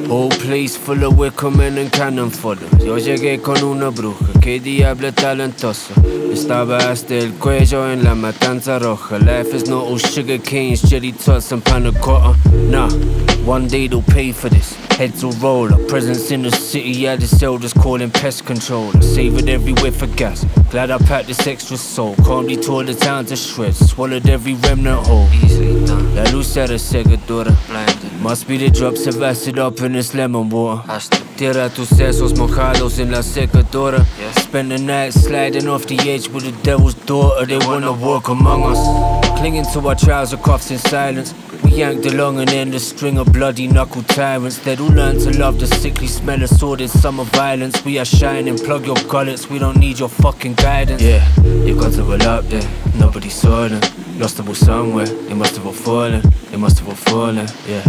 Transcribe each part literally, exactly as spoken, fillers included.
Whole place full of wicker men and cannon fodder. Yo llegué con una bruja, que diablo talentosa. Estaba hasta el cuello en la matanza roja. Life is not all sugar canes, jelly tots and panna cotta. Nah, one day they'll pay for this. Heads will roll, our presence in the city, yeah, the elders calling pest control. I savored every whiff for gas, glad I packed this extra soul. Calmly tore the town to shreds, swallowed every remnant whole. Easily done. La luz era cegadora, blinded. Must be the drops of acid up in this lemon water. Tira tus sesos mojados en la secadora. Yeah. Spend the night sliding off the edge with the devil's daughter. They wanna walk among us, clinging to our trouser cuffs in silence. We yanked along and then the string of bloody knuckle tyrants that all learn to love the sickly smell of sordid summer violence. We are shining, plug your gullets, we don't need your fucking guidance. Yeah, you got to roll up there, nobody saw them. Lost them all somewhere, they must have all fallen, they must have all fallen, yeah.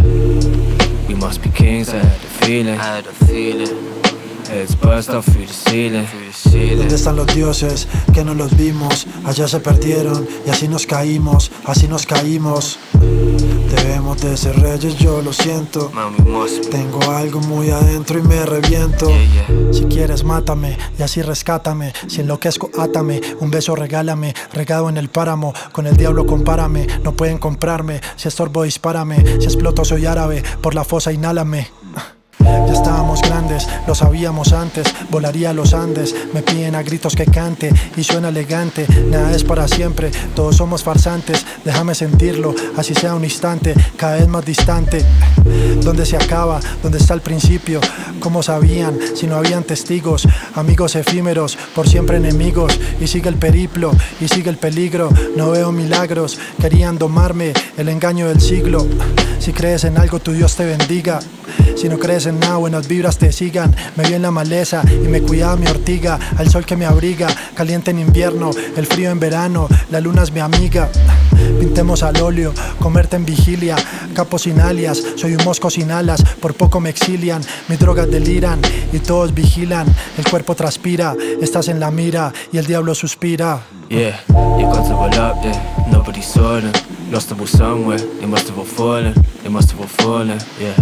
We must be kings, I had a feeling, I had a feeling. Heads burst off through the ceiling. ¿Dónde están los dioses que no los vimos? Allá se perdieron y así nos caímos, así nos caímos. Debemos de ser reyes, yo lo siento. Tengo algo muy adentro y me reviento. Si quieres mátame y así rescátame. Si enloquezco átame, un beso regálame. Regado en el páramo, con el diablo compárame. No pueden comprarme, si estorbo dispárame. Si exploto soy árabe, por la fosa inhálame. Ya estábamos grandes, lo sabíamos antes. Volaría a los Andes, me piden a gritos que cante. Y suena elegante, nada es para siempre. Todos somos farsantes, déjame sentirlo. Así sea un instante, cada vez más distante. ¿Dónde se acaba? ¿Dónde está el principio? ¿Cómo sabían? Si no habían testigos. Amigos efímeros, por siempre enemigos. Y sigue el periplo, y sigue el peligro. No veo milagros, querían domarme. El engaño del siglo. Si crees en algo, tu Dios te bendiga. Si no crees en nada, buenas vibras te sigan. Me vi en la maleza y me cuidaba mi ortiga. Al sol que me abriga, caliente en invierno, el frío en verano, la luna es mi amiga. Pintemos al óleo, comerte en vigilia. Capo sin alias, soy un mosco sin alas. Por poco me exilian, mis drogas deliran y todos vigilan. El cuerpo transpira, estás en la mira y el diablo suspira. Yeah, you got to roll up there, nobody saw them. Lost them all somewhere, they must have all fallen, they must have all fallen, yeah.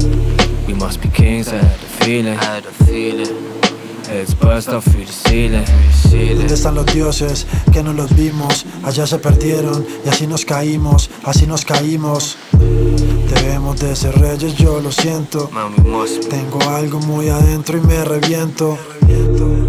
We must be kings, I had a feeling, I had a feeling. Heads burst off through the ceiling. ¿Dónde están los dioses que no los vimos? Allá se perdieron y así nos caímos, así nos caímos. Debemos de ser reyes, yo lo siento. Tengo algo muy adentro y me reviento.